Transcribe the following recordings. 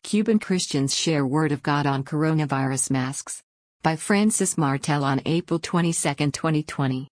Cuban Christians share Word of God on coronavirus masks. By Francis Martel on April 22, 2020.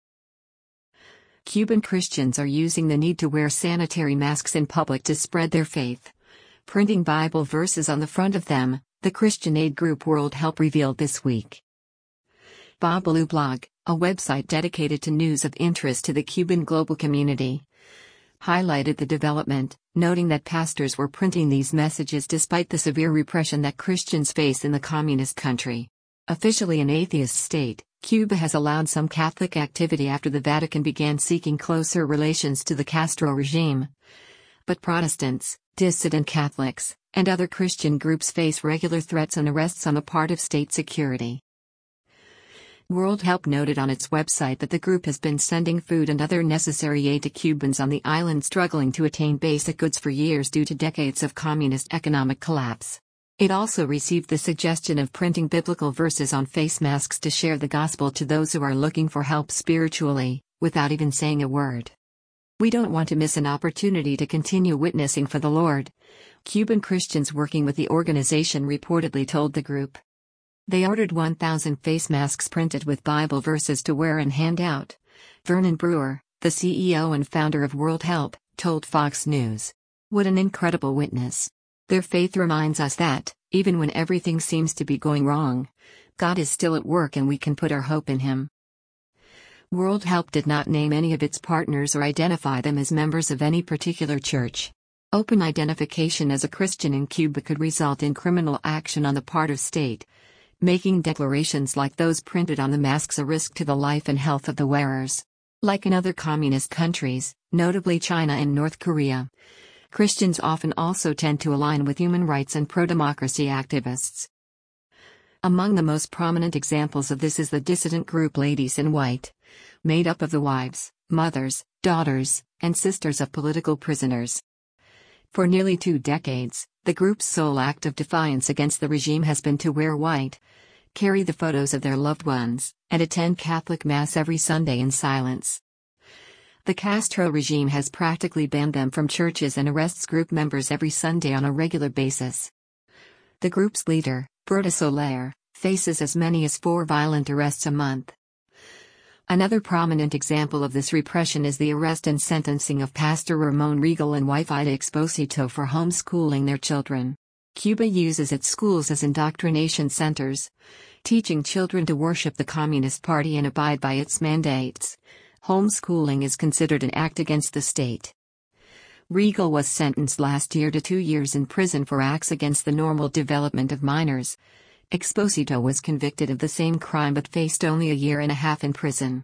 Cuban Christians are using the need to wear sanitary masks in public to spread their faith. Printing Bible verses on the front of them, the Christian aid group World Help revealed this week. Babalu Blog, a website dedicated to news of interest to the Cuban global community, highlighted the development, noting that pastors were printing these messages despite the severe repression that Christians face in the communist country. Officially an atheist state, Cuba has allowed some Catholic activity after the Vatican began seeking closer relations to the Castro regime. But Protestants, dissident Catholics, and other Christian groups face regular threats and arrests on the part of state security. World Help noted on its website that the group has been sending food and other necessary aid to Cubans on the island struggling to attain basic goods for years due to decades of communist economic collapse. It also received the suggestion of printing biblical verses on face masks to share the gospel to those who are looking for help spiritually, without even saying a word. "We don't want to miss an opportunity to continue witnessing for the Lord," Cuban Christians working with the organization reportedly told the group. They ordered 1,000 face masks printed with Bible verses to wear and hand out. Vernon Brewer, the CEO and founder of World Help, told Fox News. "What an incredible witness. Their faith reminds us that, even when everything seems to be going wrong, God is still at work and we can put our hope in Him." World Help did not name any of its partners or identify them as members of any particular church. Open identification as a Christian in Cuba could result in criminal action on the part of state, making declarations like those printed on the masks a risk to the life and health of the wearers. Like in other communist countries, notably China and North Korea, Christians often also tend to align with human rights and pro-democracy activists. Among the most prominent examples of this is the dissident group Ladies in White, made up of the wives, mothers, daughters, and sisters of political prisoners. For nearly 2 decades, the group's sole act of defiance against the regime has been to wear white, carry the photos of their loved ones, and attend Catholic Mass every Sunday in silence. The Castro regime has practically banned them from churches and arrests group members every Sunday on a regular basis. The group's leader, Berta Soler, faces as many as 4 violent arrests a month. Another prominent example of this repression is the arrest and sentencing of Pastor Ramon Regal and wife Ida Exposito for homeschooling their children. Cuba uses its schools as indoctrination centers, teaching children to worship the Communist Party and abide by its mandates. Homeschooling is considered an act against the state. Regal was sentenced last year to 2 years in prison for acts against the normal development of minors. Exposito was convicted of the same crime but faced only a year and a half in prison.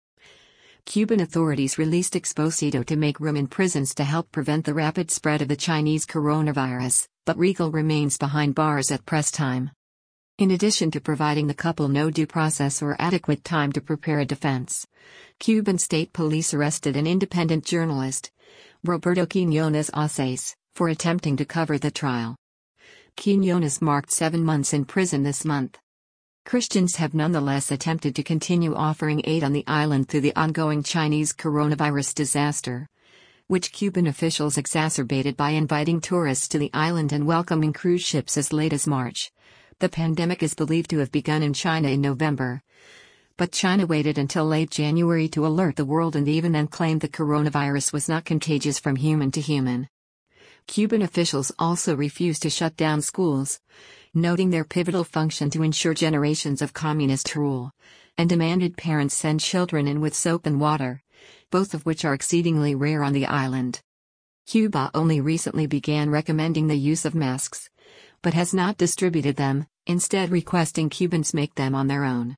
Cuban authorities released Exposito to make room in prisons to help prevent the rapid spread of the Chinese coronavirus, but Regal remains behind bars at press time. In addition to providing the couple no due process or adequate time to prepare a defense, Cuban state police arrested an independent journalist, Roberto Quiñones Oces, for attempting to cover the trial. Quiñones marked 7 months in prison this month. Christians have nonetheless attempted to continue offering aid on the island through the ongoing Chinese coronavirus disaster, which Cuban officials exacerbated by inviting tourists to the island and welcoming cruise ships as late as March. The pandemic is believed to have begun in China in November, but China waited until late January to alert the world and even then claimed the coronavirus was not contagious from human to human. Cuban officials also refused to shut down schools, noting their pivotal function to ensure generations of communist rule, and demanded parents send children in with soap and water, both of which are exceedingly rare on the island. Cuba only recently began recommending the use of masks, but has not distributed them, instead requesting Cubans make them on their own.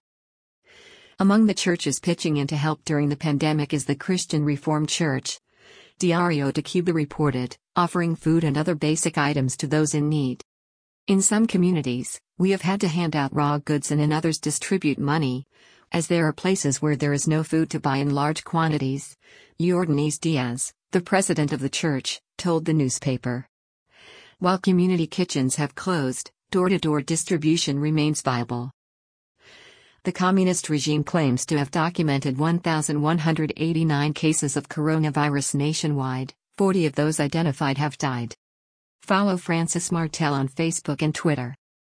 Among the churches pitching in to help during the pandemic is the Christian Reformed Church, Diario de Cuba reported, offering food and other basic items to those in need. "In some communities, we have had to hand out raw goods and in others distribute money, as there are places where there is no food to buy in large quantities," Yordanes Diaz, the president of the church, told the newspaper. While community kitchens have closed, door-to-door distribution remains viable. The communist regime claims to have documented 1,189 cases of coronavirus nationwide. 40 of those identified have died. Follow Francis Martel on Facebook and Twitter.